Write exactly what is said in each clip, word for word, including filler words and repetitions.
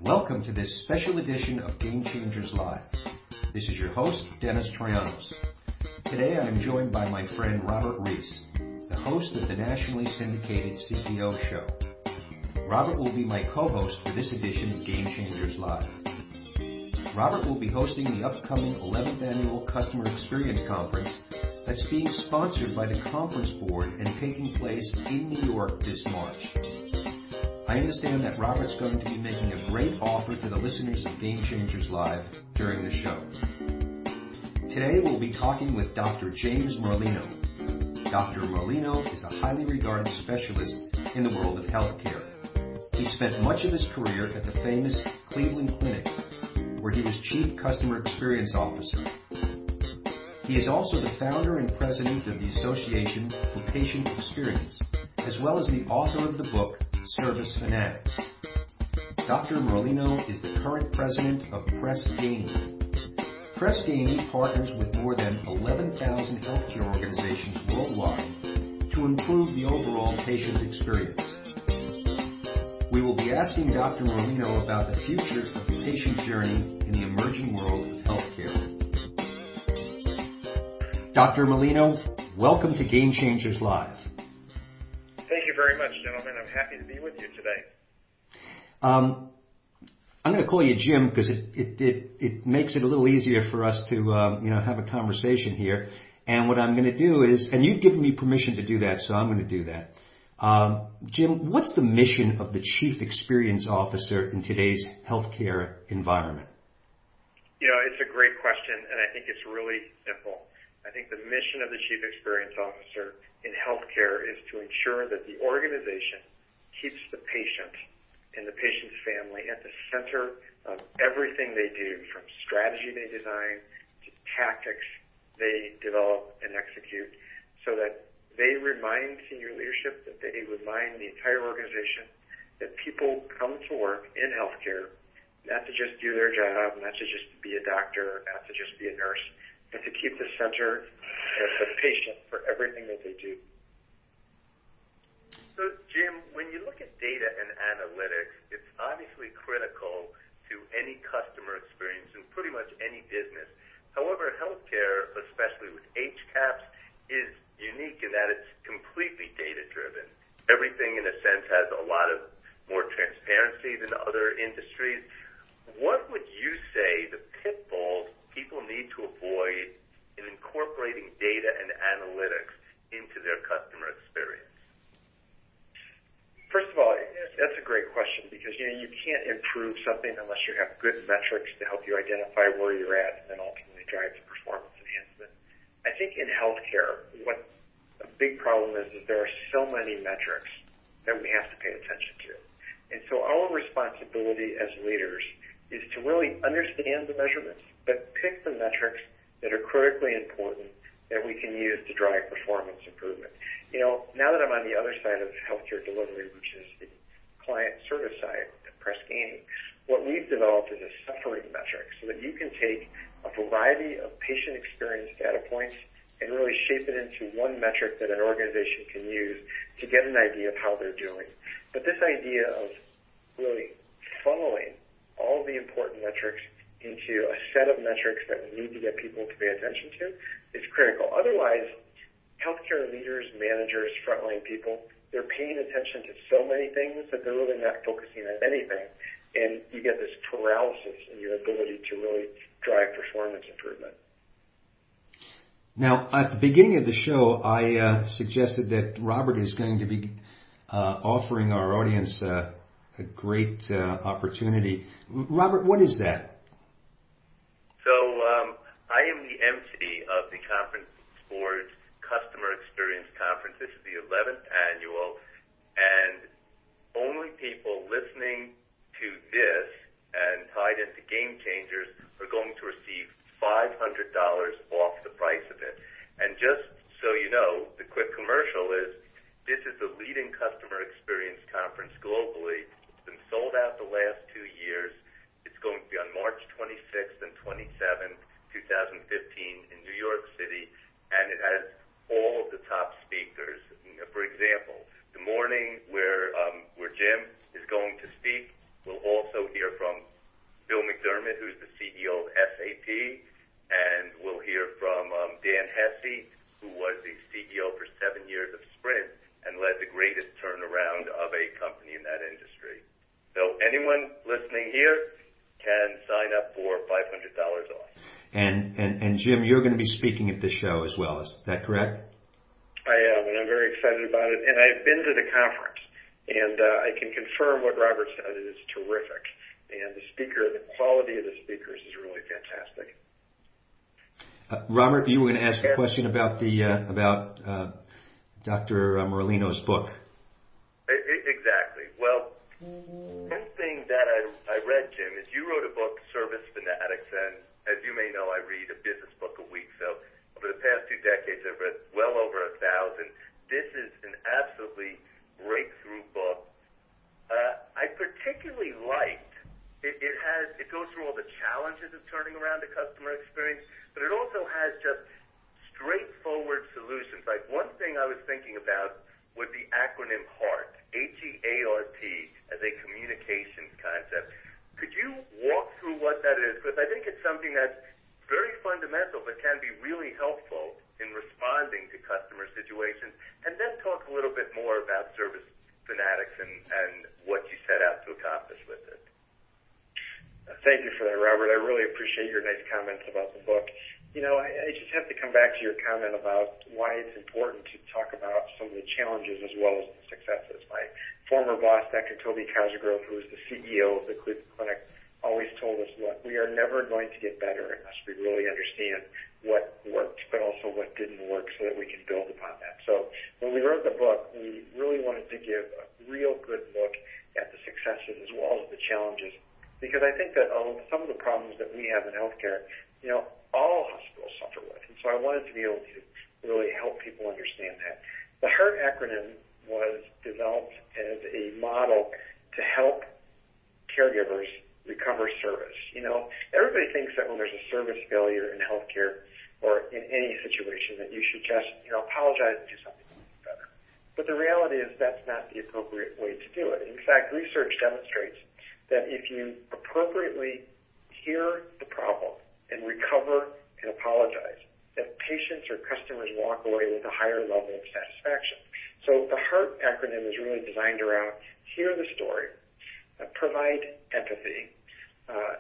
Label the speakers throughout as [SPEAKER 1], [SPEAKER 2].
[SPEAKER 1] Welcome to this special edition of Game Changers Live. This is your host, Dennis Troyanos. Today I am joined by my friend Robert Reese, the host of the nationally syndicated C P O show. Robert will be my co-host for this edition of Game Changers Live. Robert will be hosting the upcoming eleventh Annual Customer Experience Conference that's being sponsored by the Conference Board and taking place in New York this March. I understand that Robert's going to be making a great offer to the listeners of Game Changers Live during the show. Today we'll be talking with Doctor James Merlino. Doctor Merlino is a highly regarded specialist in the world of healthcare. He spent much of his career at the famous Cleveland Clinic, where he was Chief Customer Experience Officer. He is also the founder and president of the Association for Patient Experience, as well as the author of the book, Service Fanatics. Doctor Merlino is the current president of Press Ganey. Press Ganey partners with more than eleven thousand healthcare organizations worldwide to improve the overall patient experience. We will be asking Doctor Merlino about the future of the patient journey in the emerging world of healthcare. Doctor Merlino, welcome to Game Changers Live.
[SPEAKER 2] Thank you very much, gentlemen. I'm happy to be with you today.
[SPEAKER 1] Um, I'm going to call you Jim because it, it, it, it makes it a little easier for us to um, you know have a conversation here. And what I'm going to do is, and you've given me permission to do that, so I'm going to do that. Um, Jim, what's the mission of the Chief Experience Officer in today's healthcare environment?
[SPEAKER 2] You know, it's a great question, and I think it's really simple. I think the mission of the Chief Experience Officer in healthcare is to ensure that the organization keeps the patient and the patient's family at the center of everything they do, from strategy they design to tactics they develop and execute, so that they remind senior leadership, that they remind the entire organization that people come to work in healthcare not to just do their job, not to just be a doctor, not to just be a nurse, but to keep the center of the patient for everything that they do.
[SPEAKER 3] So, Jim, when you look at data and analytics, it's obviously critical to any customer experience in pretty much any business. However, healthcare, especially with H CAHPS, is unique in that it's completely data-driven. Everything, in a sense, has a lot of more transparency than other industries. What would you say the pitfalls people need to avoid in incorporating data and analytics into their customer experience?
[SPEAKER 2] First of all, that's a great question because, you know, you can't improve something unless you have good metrics to help you identify where you're at and then ultimately drive the performance enhancement. I think in healthcare, what a big problem is is there are so many metrics that we have to pay attention to. And so our responsibility as leaders is to really understand the measurements, but pick the metrics that are critically important that we can use to drive performance improvement. You know, now that I'm on the other side of healthcare delivery, which is the client service side at Press Ganey, what we've developed is a suffering metric so that you can take a variety of patient experience data points and really shape it into one metric that an organization can use to get an idea of how they're doing. But this idea of really funneling all the important metrics into a set of metrics that we need to get people to pay attention to is critical. Otherwise, healthcare leaders, managers, frontline people, they're paying attention to so many things that they're really not focusing on anything, and you get this paralysis in your ability to really drive performance improvement.
[SPEAKER 1] Now, at the beginning of the show, I uh, suggested that Robert is going to be uh, offering our audience uh, a great uh, opportunity. Robert, what is that?
[SPEAKER 3] So um, I am the M C of the Conference Board's Customer Experience Conference. This is the eleventh annual, and only people listening to this and tied into Game Changers are going to receive five hundred dollars off the price of it. And just so you know, the quick commercial is this is the leading customer experience conference globally. It's been sold out the last two years. It's going to be on March twenty-sixth and twenty-seventh, twenty fifteen in New York City, and it has all of the top speakers. For example, the morning where um, where Jim is going to speak, we'll also hear from turnaround of a company in that industry. So anyone listening here can sign up for five hundred dollars off.
[SPEAKER 1] And, and, and Jim, you're going to be speaking at this show as well. Is that correct?
[SPEAKER 2] I am, and I'm very excited about it. And I've been to the conference, and uh, I can confirm what Robert said. It is terrific. And the speaker, the quality of the speakers is really fantastic.
[SPEAKER 1] Uh, Robert, you were going to ask a question about the uh, about uh, Doctor Morellino's book.
[SPEAKER 3] Exactly. Well, one thing that I, I read, Jim, is you wrote a book, Service Fanatics, and as you may know, I read a business book a week. So over the past two decades, I've read well over a thousand. This is an absolutely breakthrough book. Uh, I particularly liked it. It has it goes through all the challenges of turning around a customer experience, but it also has just straightforward solutions. Like one thing I was thinking about was the acronym HEART, H E A R T, as a communications concept. Could you walk through what that is? Because I think it's something that's very fundamental but can be really helpful in responding to customer situations. And then talk a little bit more about Service Fanatics and, and what you set out to accomplish with it.
[SPEAKER 2] Thank you for that, Robert. I really appreciate your nice comments about the book. You know, I, I just have to come back to your comment about why it's important to talk about some of the challenges as well as the successes. My former boss, Doctor Toby Cosgrove, who was the C E O of the Cleveland Clinic, always told us, look, we are never going to get better unless we really understand what worked, but also what didn't work so that we can build upon that. So when we wrote the book, we really wanted to give a real good look at the successes as well as the challenges, because I think that oh, some of the problems that we have in healthcare, you know, all hospitals suffer with. And so I wanted to be able to really help people understand that. The HEART acronym was developed as a model to help caregivers recover service. You know, everybody thinks that when there's a service failure in healthcare or in any situation that you should just, you know, apologize and do something better. But the reality is that's not the appropriate way to do it. In fact, research demonstrates that if you appropriately hear the problem and recover and apologize, that patients or customers walk away with a higher level of satisfaction. So the HEART acronym is really designed around hear the story, uh, provide empathy, uh,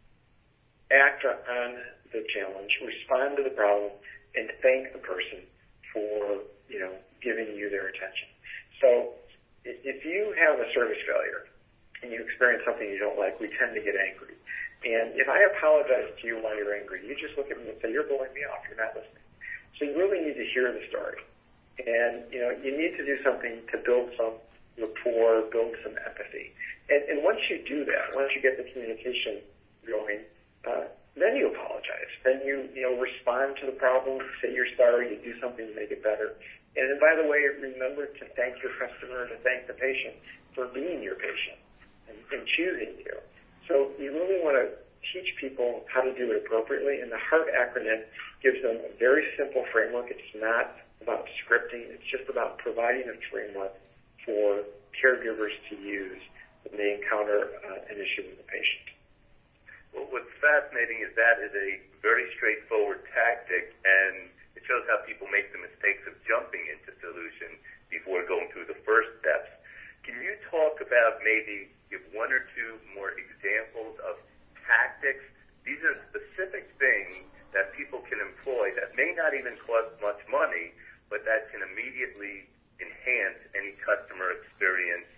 [SPEAKER 2] act on the challenge, respond to the problem, and thank the person for, you know, giving you their attention. So if you have a service failure and you experience something you don't like, we tend to get angry. And if I apologize to you while you're angry, you just look at me and say, you're blowing me off, you're not listening. So you really need to hear the story. And, you know, you need to do something to build some rapport, build some empathy. And, and once you do that, once you get the communication going, uh, then you apologize. Then you, you know, respond to the problem, say you're sorry, you do something to make it better. And then, by the way, remember to thank your customer, to thank the patient for being your patient and, and choosing you. So you really want to teach people how to do it appropriately, and the HEART acronym gives them a very simple framework. It's not about scripting. It's just about providing a framework for caregivers to use when they encounter uh, an issue with the patient.
[SPEAKER 3] Well, what's fascinating is that is a very straightforward tactic, and it shows how people make the mistakes of jumping into solutions before going through the first steps. Can you talk about maybe give one or two more examples of tactics? These are specific things that people can employ that may not even cost much money, but that can immediately enhance any customer experience,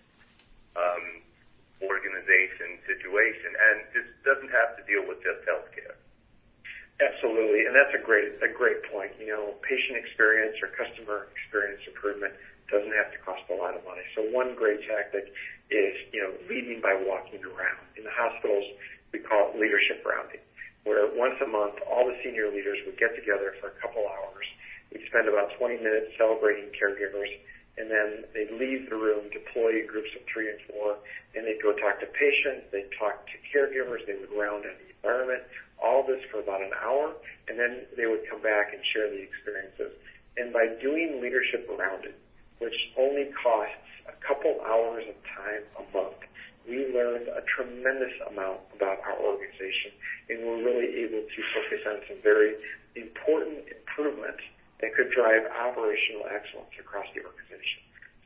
[SPEAKER 3] um, organization, situation. And this doesn't have to deal with just healthcare.
[SPEAKER 2] Absolutely, and that's a great a great point. You know, patient experience or customer experience improvement doesn't have to cost a lot of money. So one great tactic is, you know, leading by walking around. In the hospitals, we call it leadership rounding, where once a month, all the senior leaders would get together for a couple hours. We'd spend about twenty minutes celebrating caregivers, and then they'd leave the room, deploy in groups of three and four, and they'd go talk to patients, they'd talk to caregivers, they would round on the environment, all this for about an hour, and then they would come back and share the experiences. And by doing leadership rounding, which only costs a couple hours of time a month, we learned a tremendous amount about our organization, and we're really able to focus on some very important improvements that could drive operational excellence across the organization.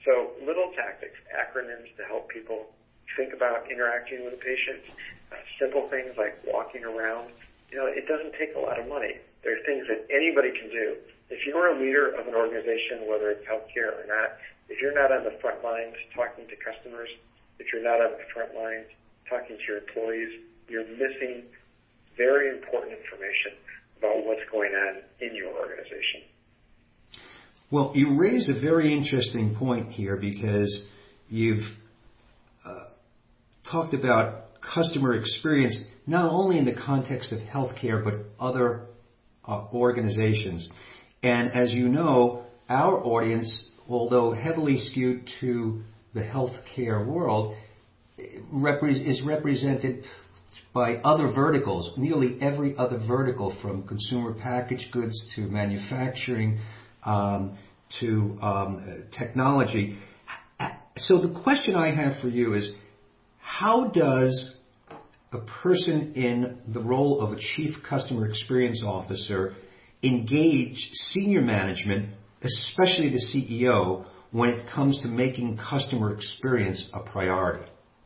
[SPEAKER 2] So little tactics, acronyms to help people think about interacting with a patient, uh, simple things like walking around. You know, it doesn't take a lot of money. There are things that anybody can do. If you're a leader of an organization, whether it's healthcare or not, if you're not on the front lines talking to customers, if you're not on the front lines talking to your employees, you're missing very important information about what's going on in your organization.
[SPEAKER 1] Well, you raise a very interesting point here because you've uh, talked about customer experience not only in the context of healthcare but other uh, organizations. And as you know, our audience, although heavily skewed to the healthcare world, repre- is represented by other verticals, nearly every other vertical, from consumer packaged goods to manufacturing um, to um, technology. So the question I have for you is, how does a person in the role of a chief customer experience officer engage senior management, especially the C E O, when it comes to making customer experience a priority?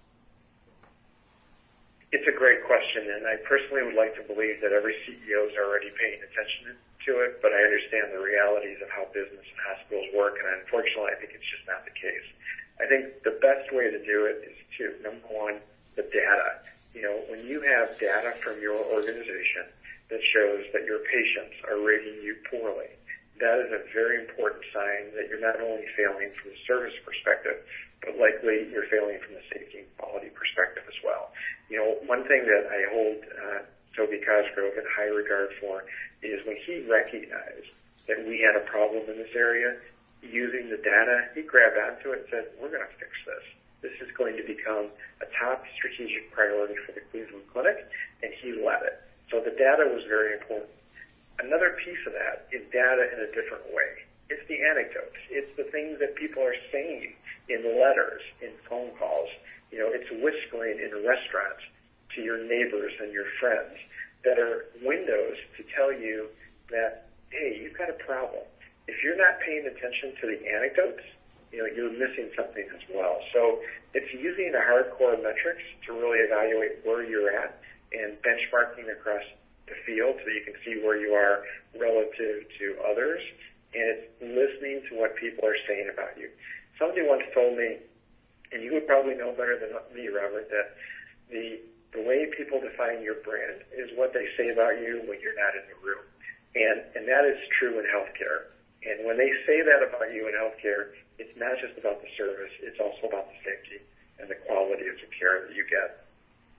[SPEAKER 2] It's a great question, and I personally would like to believe that every C E O is already paying attention to it, but I understand the realities of how business and hospitals work, and unfortunately I think it's just not the case. I think the best way to do it is to, number one, the data. You know, when you have data from your organization that shows that your patients are rating you poorly, that is a very important sign that you're not only failing from the service perspective, but likely you're failing from the safety and quality perspective as well. You know, one thing that I hold uh, Toby Cosgrove in high regard for is when he recognized that we had a problem in this area, using the data, he grabbed onto it and said, we're going to fix this. This is going to become a top strategic priority for the Cleveland Clinic, and he led it. So the data was very important. Another piece of that is data in a different way. It's the anecdotes. It's the things that people are saying in letters, in phone calls. You know, it's whispering in restaurants to your neighbors and your friends that are windows to tell you that, hey, you've got a problem. If you're not paying attention to the anecdotes, you know, you're missing something as well. So it's using the hardcore metrics to really evaluate where you're at and benchmarking across the field so you can see where you are relative to others. And it's listening to what people are saying about you. Somebody once told me, and you would probably know better than me, Robert, that the the way people define your brand is what they say about you when you're not in the room. And and that is true in healthcare. And when they say that about you in healthcare, it's not just about the service, it's also about the safety and the quality of the care that you get.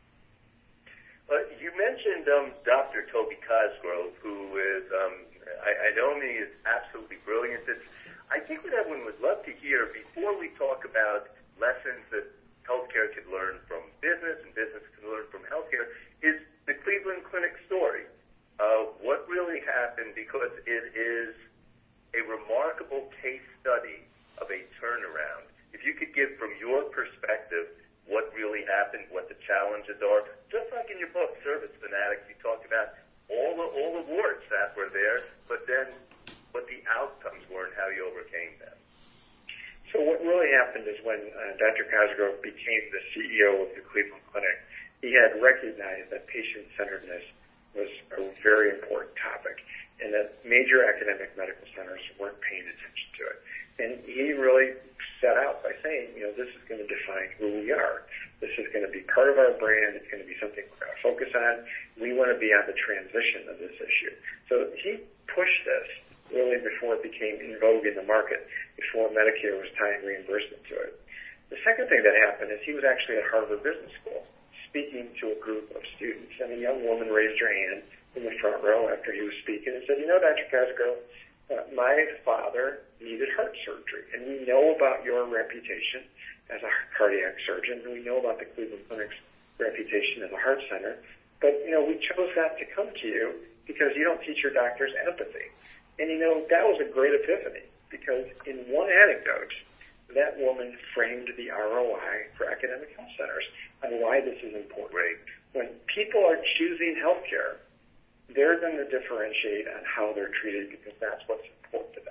[SPEAKER 3] Well, you mentioned um, Doctor Toby Cosgrove, who is, um, I, I know him, he is absolutely brilliant. It's, I think what everyone would love to hear before we talk about lessons that healthcare could learn from business and business can learn from healthcare is the Cleveland Clinic story. Uh, what really happened, because it is a remarkable case study of a turnaround. If you could give from your perspective what really happened, what the challenges are, just like in your book, Service Fanatics, you talked about all the all the warts that were there, but then what the outcomes were and how you overcame them.
[SPEAKER 2] So what really happened is when uh, Doctor Cosgrove became the C E O of the Cleveland Clinic, he had recognized that patient-centeredness was a very important topic and that major academic medical centers weren't paying attention to it. And he really set out by saying, you know, this is going to define who we are. This is going to be part of our brand. It's going to be something we're going to focus on. We want to be on the transition of this issue. So he pushed this really before it became in vogue in the market, before Medicare was tying reimbursement to it. The second thing that happened is he was actually at Harvard Business School speaking to a group of students, and a young woman raised her hand in the front row after he was speaking and said, you know, Doctor Cosgrove, uh, my father needed heart surgery, and we know about your reputation as a cardiac surgeon, and we know about the Cleveland Clinic's reputation as a heart center, but, you know, we chose not to come to you because you don't teach your doctors empathy. And, you know, that was a great epiphany, because in one anecdote, that woman framed the R O I for academic health centers on why this is important.
[SPEAKER 3] Right.
[SPEAKER 2] When people are choosing healthcare, they're going to differentiate on how they're treated because that's what's important to them.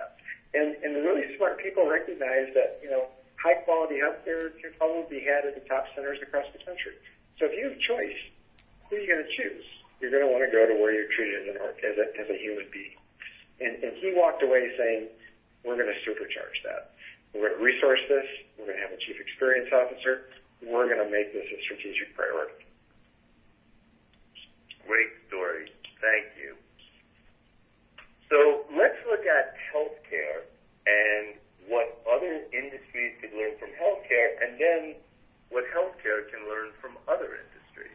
[SPEAKER 2] And, and the really smart people recognize that, you know, high quality healthcare can probably be had at the top centers across the country. So if you have a choice, who are you going to choose? You're going to want to go to where you're treated as, an, as, a, as a human being. And, and he walked away saying, we're going to supercharge that. We're going to resource this. We're going to have a chief experience officer. We're going to make this a strategic priority.
[SPEAKER 3] Great story. Thank you. So let's look at healthcare and what other industries could learn from healthcare, and then what healthcare can learn from other industries.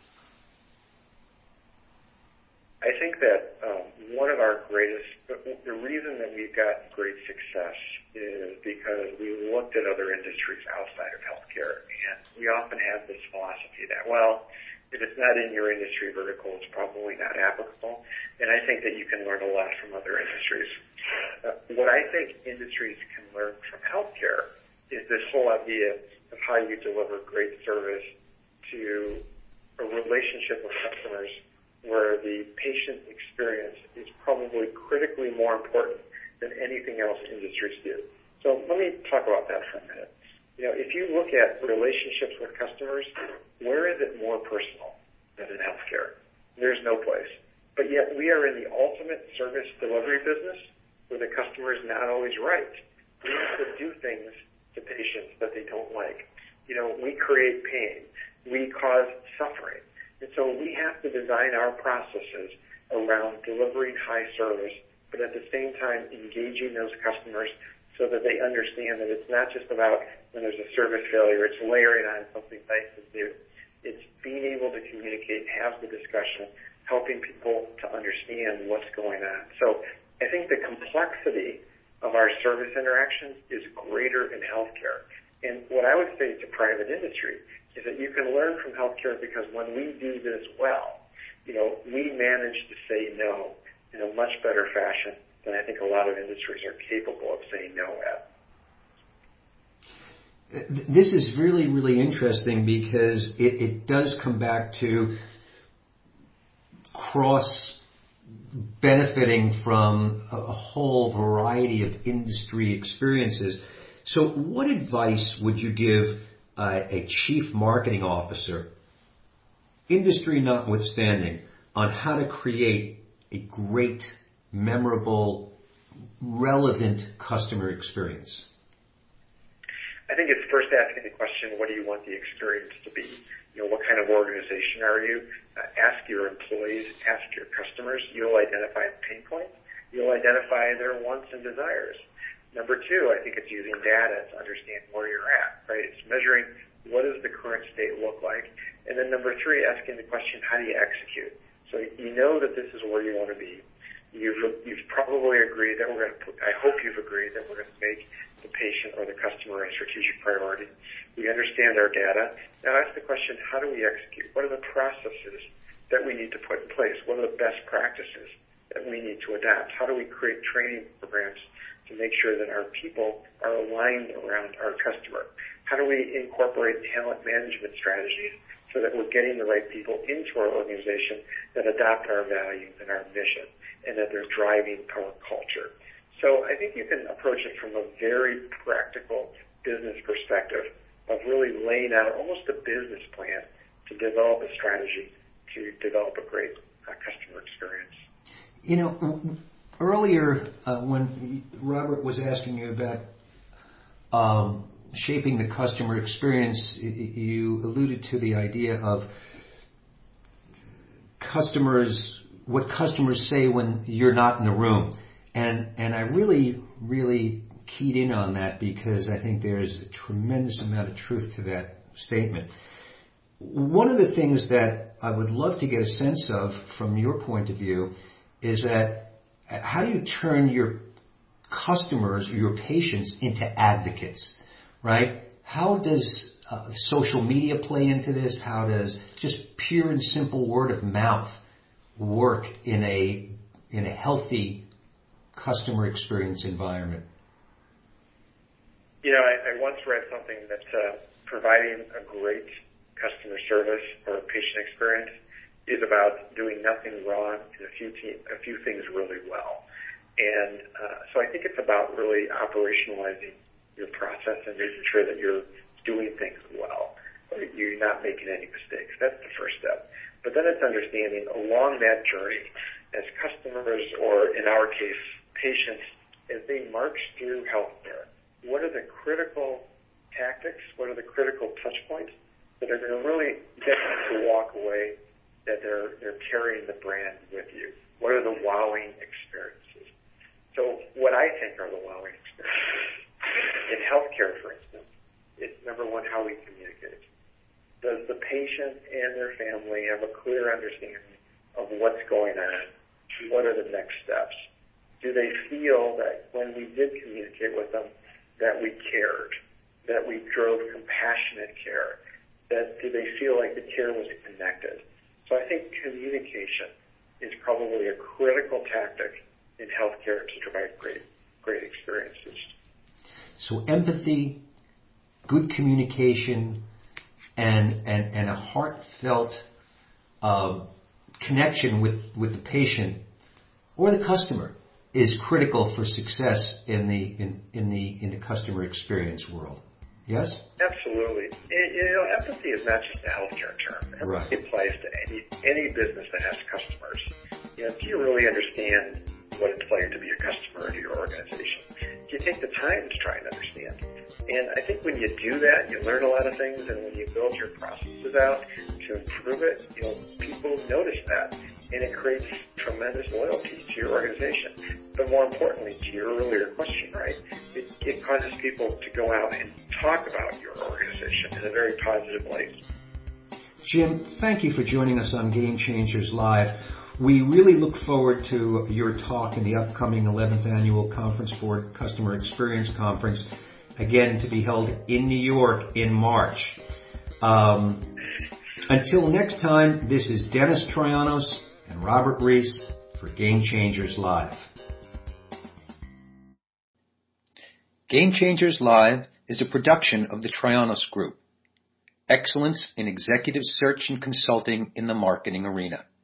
[SPEAKER 2] I think that um, one of our greatest, the reason that we've got great success is because we looked at other industries outside of healthcare, and we often have this philosophy that, well, if it's not in your industry vertical, it's probably not applicable. And I think that you can learn a lot from other industries. Uh, what I think industries can learn from healthcare is this whole idea of how you deliver great service to a relationship with customers where the patient experience is probably critically more important than anything else industries do. So let me talk about that for a minute. You know, if you look at relationships with customers, where is it more personal than in healthcare? There's no place. But yet we are in the ultimate service delivery business where the customer is not always right. We have to do things to patients that they don't like. You know, we create pain. We cause suffering. And so we have to design our processes around delivering high service, but at the same time engaging those customers so that they understand that it's not just about when there's a service failure, it's layering on something nice and new. It's being able to communicate, have the discussion, helping people to understand what's going on. So I think the complexity of our service interactions is greater in healthcare. And what I would say to private industry is that you can learn from healthcare because when we do this well, you know, we manage to say no in a much better fashion than I think a lot of industries are capable of saying no at.
[SPEAKER 1] This is really, really interesting because it, it does come back to cross benefiting from a, a whole variety of industry experiences. So what advice would you give uh, a chief marketing officer, industry notwithstanding, on how to create a great, memorable, relevant customer experience?
[SPEAKER 2] I think it's first asking the question, what do you want the experience to be? You know, what kind of organization are you? Uh, ask your employees, ask your customers. You'll identify pain points. You'll identify their wants and desires. Number two, I think it's using data to understand where you're at, right? It's measuring what does the current state look like. And then number three, asking the question, how do you execute? So you know that this is where you want to be. You've, you've probably agreed that we're going to put, I hope you've agreed that we're going to make the patient or the customer a strategic priority. We understand our data. Now ask the question, how do we execute? What are the processes that we need to put in place? What are the best practices that we need to adapt? How do we create training programs to make sure that our people are aligned around our customer? How do we incorporate talent management strategies so that we're getting the right people into our organization that adopt our values and our mission and that they're driving our culture? So I think you can approach it from a very practical business perspective of really laying out almost a business plan to develop a strategy to develop a great uh, customer experience.
[SPEAKER 1] You know, earlier uh, when Robert was asking you about um, shaping the customer experience, you alluded to the idea of customers, what customers say when you're not in the room. And and I really, really keyed in on that because I think there's a tremendous amount of truth to that statement. One of the things that I would love to get a sense of from your point of view is that how do you turn your customers, your patients, into advocates, right? How does uh, social media play into this? How does just pure and simple word of mouth work in a in a healthy customer experience environment?
[SPEAKER 2] You know, I, I once read something that uh, providing a great customer service or patient experience is about doing nothing wrong and a few te- a few things really well. And uh, so I think it's about really operationalizing your process and making sure that you're doing things well, or you're not making any mistakes. That's the first step. But then it's understanding along that journey, as customers, or in our case, patients, as they march through healthcare, what are the critical tactics, what are the critical touch points that are going to really get them to walk away, that they're they're carrying the brand with you? What are the wowing experiences? So what I think are the wowing experiences in healthcare, for instance, it's number one, how we communicate. Does the patient and their family have a clear understanding of what's going on? What are the next steps? Do they feel that when we did communicate with them, that we cared, that we drove compassionate care, that do they feel like the care was connected? So I think communication is probably a critical tactic in healthcare to drive great, great experiences.
[SPEAKER 1] So empathy, good communication, and and, and a heartfelt uh, connection with, with the patient or the customer is critical for success in the in, in the in the customer experience world. Yes?
[SPEAKER 2] Absolutely. It, you know, empathy is not just a healthcare term. Empathy
[SPEAKER 1] right.
[SPEAKER 2] applies to any any business that has customers. You know, do you really understand what it's like to be a customer of your organization? Do you take the time to try and understand? And I think when you do that, you learn a lot of things, and when you build your processes out to improve it, you know, people notice that, and it creates tremendous loyalty to your organization. But more importantly, to your earlier question, right, it, it causes people to go out and talk about your organization in a very positive light.
[SPEAKER 1] Jim, thank you for joining us on Game Changers Live. We really look forward to your talk in the upcoming eleventh Annual Conference Board Customer Experience Conference, again to be held in New York in March. Um, until next time, this is Dennis Troyanos and Robert Reese for Game Changers Live. Game Changers Live is a production of the Troyanos Group. Excellence in executive search and consulting in the marketing arena.